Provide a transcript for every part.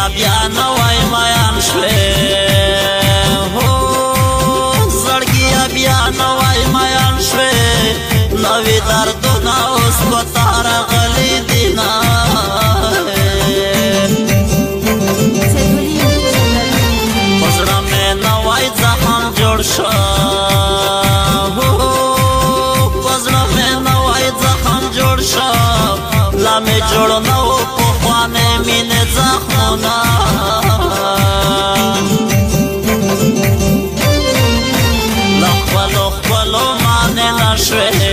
بیا نوای میان شوی هو زړګیا بیا نوای میان شوی نوی دردونه اوس په تا راغلي دینه په زړه مې نوی زخم جوړ شو په زړه مې نوی زخم جوړ شو لا مې جوړ نه و پخوانۍ مینې زخمونه له خپلو خپلو مانې نه شوې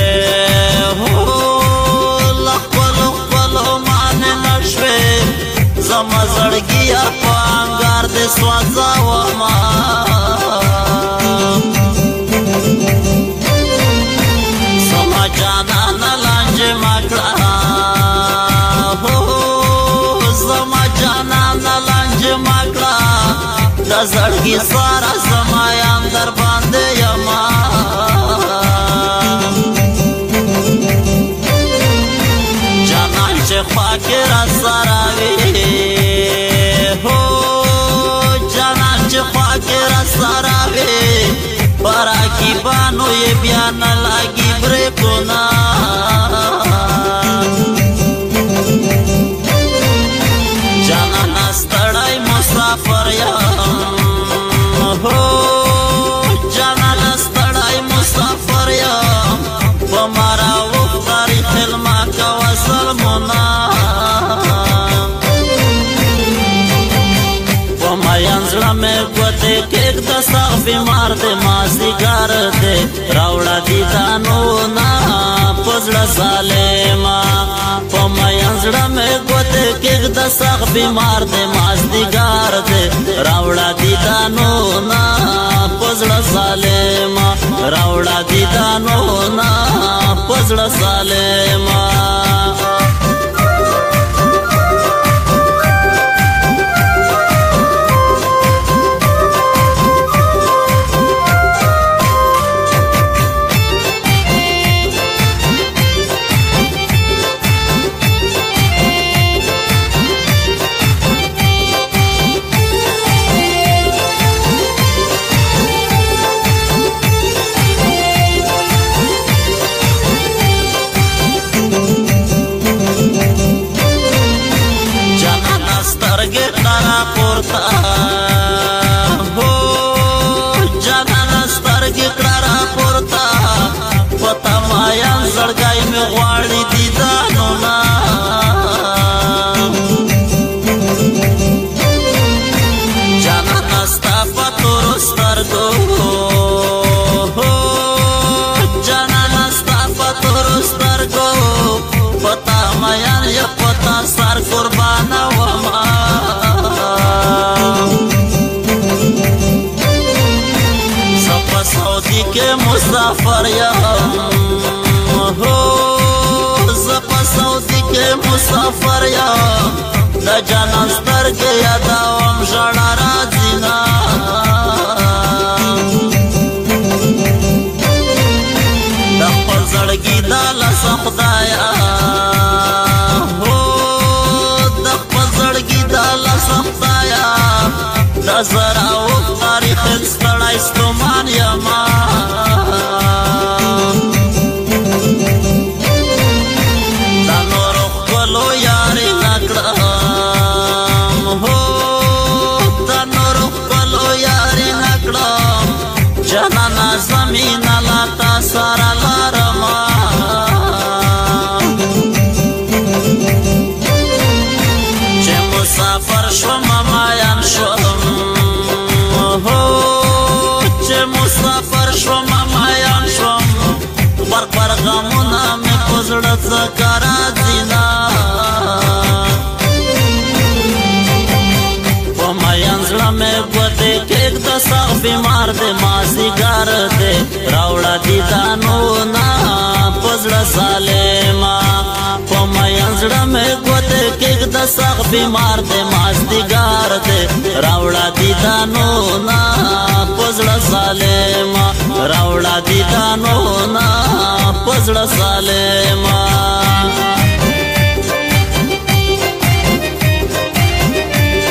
له خپلو خپلو مانې نه شوې زما زړګیه په انګار دې سوځومه زما جانانه لانجې مه کړه زما جانانه لانجې مه کړه د زړګي ساره زما یم در باندې یمه جانان چې خوا کې را سره وي جانان چې خوا کې را سره وي په راکیبانو یې بیا نه لګي بریکونه جانانه ستړی مسافر یم جانانه ستړی مسافر یم په ما راوښتاري خیل ما کوه ظلمونه په میان زړه مې ګوتې کېږده سخت بیمار دی مازدیګر دی راوړه دیدانونه په زړه ظالمه په میان زړه مې ګوتې کېږده سخت بیمار دی مازدیګر دی راوړه دیدانونه په زړه ظالمه راوړه دیدانونه په زړه ظالمه زړګی مې غواړي دیدانونه جانانه ستا په تورو سترګو جانانه ستا په تورو سترګو په تا میان یم په تا سر قربانه ومه زه په سعودي کې مسافر یم زه په سعودي کې مسافر یم د جانان سترګې یادوم ژړا راځي نه د خپل زړګي دا لاسه خدایه د خپل زړګي دا لاسه خدایه د زړه اوښکاري خیل ستړی ستومان یمه جانانه زمینه لا تا سره لرمه چې مسافر شوم میان شوم چې مسافر شوم میان شوم بر غمونه مې په زړه ځکه راځي نه په میان زړه مې ګوتې کېږده سخت بیمار دی مازدیګر دی راوړه دیدانونه په زړه ظالمه په میان زړه مې ګوتې کېږده سخت بیمار دی مازدیګر دی راوړه دیدانونه په زړه ظالمه راوړه دیدانونه په زړه ظالمه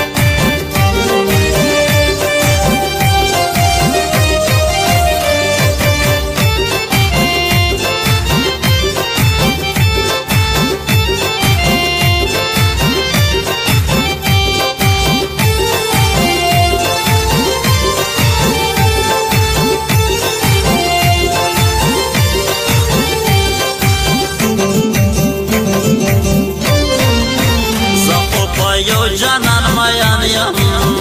یو جانان میان یم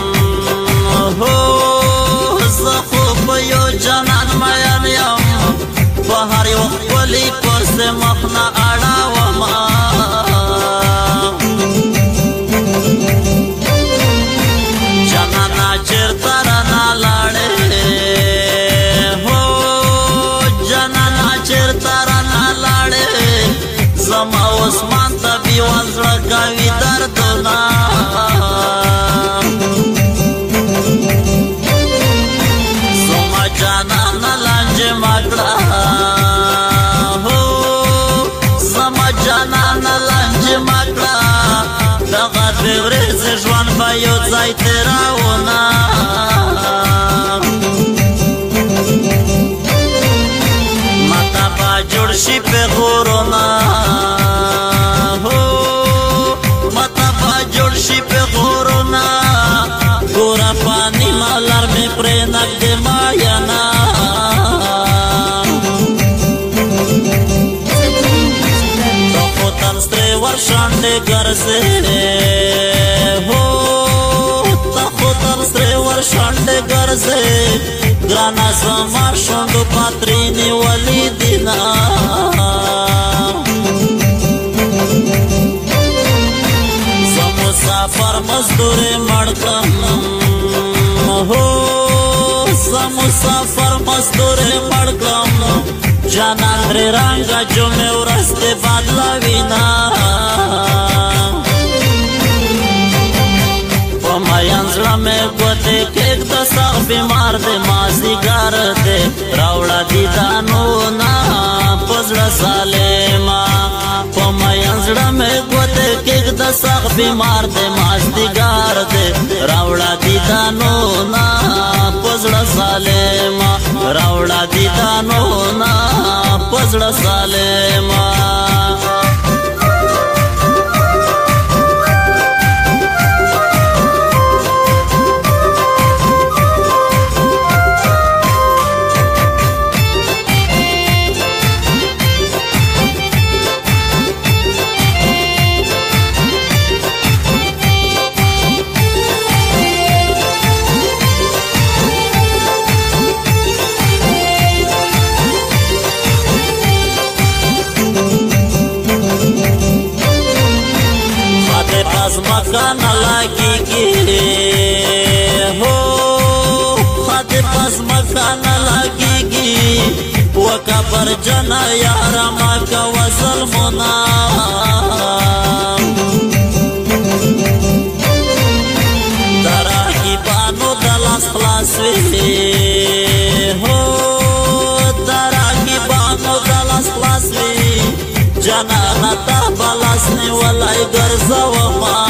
زه خو په یو جانان میان یم په هر یو ښکلي پسې مخ نه اړومه جانانه چېرته رانه لاړې جانانه چېرته رانه لاړې زما عثمان ته بېوان زړه کوي دردونه زما جانانه لانجې ما کړه زما جانانه لانجې ما کړه دغه بې ورځې ژوند به یو ځای تېروونه ماته به جوړ شي پیغورونه ماته به جوړ شي پیغورونه ګوره په نیمه لار مې پرې نږدې ماینه ته خو تر سترې ورشانډې ګرځې ته خو تر سترې ورشانډې ګرځې ګرانه زما شونډو پاترې نیولې دینه زه مسافر مزدورې مړ کړم زه مسافر مزدورې مړ کړم جانان درې رنګه جمعې ورځ دې بدلوینه په میان زړه مې ګوتې کېږده سخت بیمار دی مازدیګر دی راوړه دیدانونه په زړه ظالمه په میان زړه مې ګوتې کېږده سخت بیمار دی مازدیګر دی راوړه دیدانونه په زړه ظالمه راوړه دیدانونه په زړه ظالمه مکان لګیږي خاطر پس مکان لګیږي وکبر جنا یار ما کا وصل منا دراکی بانو دلاس خلاص وی دراکی بانو دلاس خلاص وی جنا نتا بلاس نیولای ګرځوما